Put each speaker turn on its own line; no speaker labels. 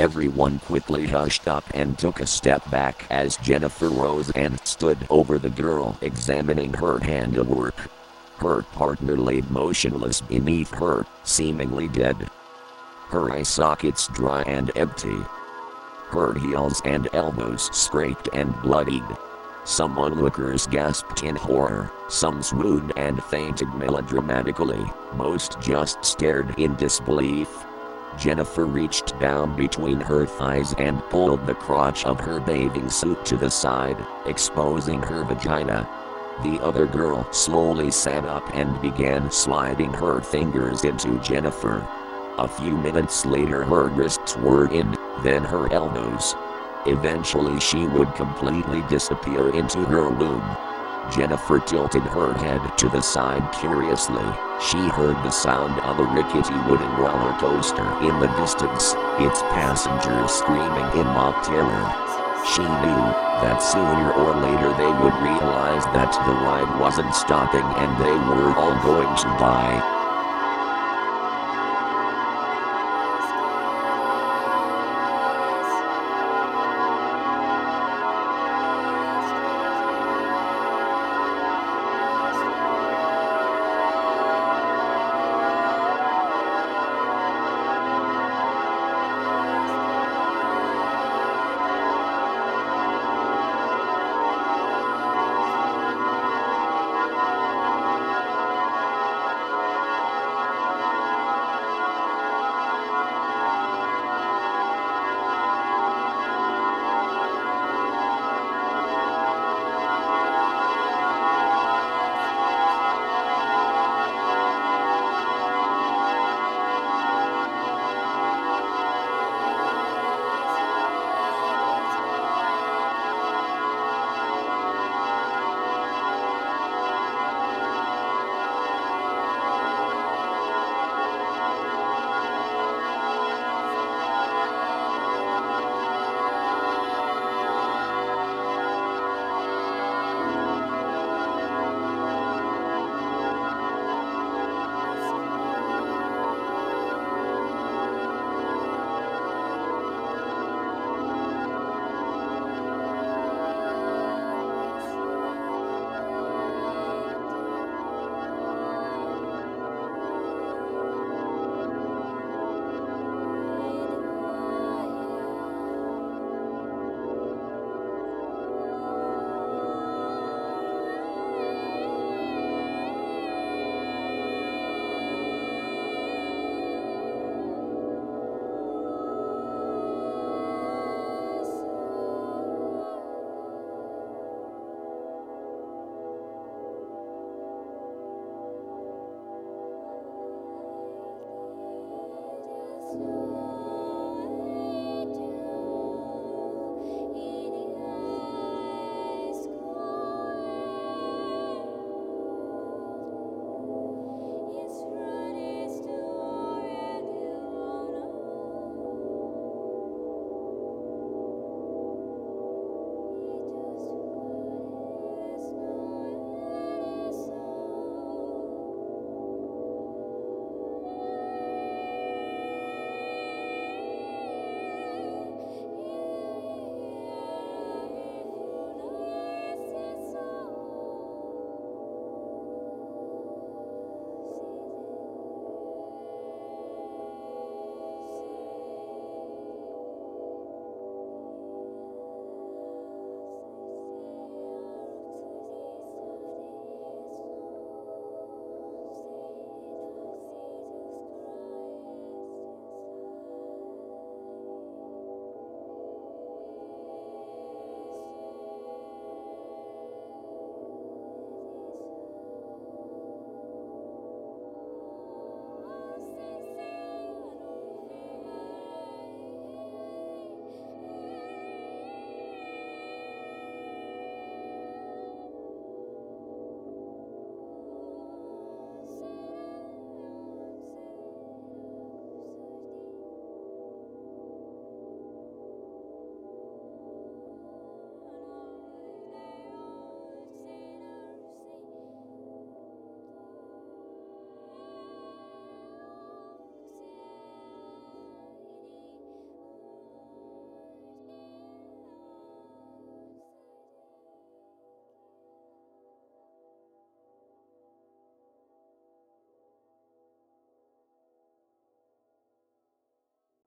Everyone quickly hushed up and took a step back as Jennifer rose and stood over the girl, examining her handiwork. Her partner laid motionless beneath her, seemingly dead. Her eye sockets dry and empty. Her heels and elbows scraped and bloodied. Some onlookers gasped in horror, some swooned and fainted melodramatically, most just stared in disbelief. Jennifer reached down between her thighs and pulled the crotch of her bathing suit to the side, exposing her vagina. The other girl slowly sat up and began sliding her fingers into Jennifer. A few minutes later her wrists were in, then her elbows. Eventually she would completely disappear into her womb. Jennifer tilted her head to the side curiously. She heard the sound of a rickety wooden roller coaster in the distance, its passengers screaming in mock terror. She knew that sooner or later they would realize that the ride wasn't stopping and they were all going to die.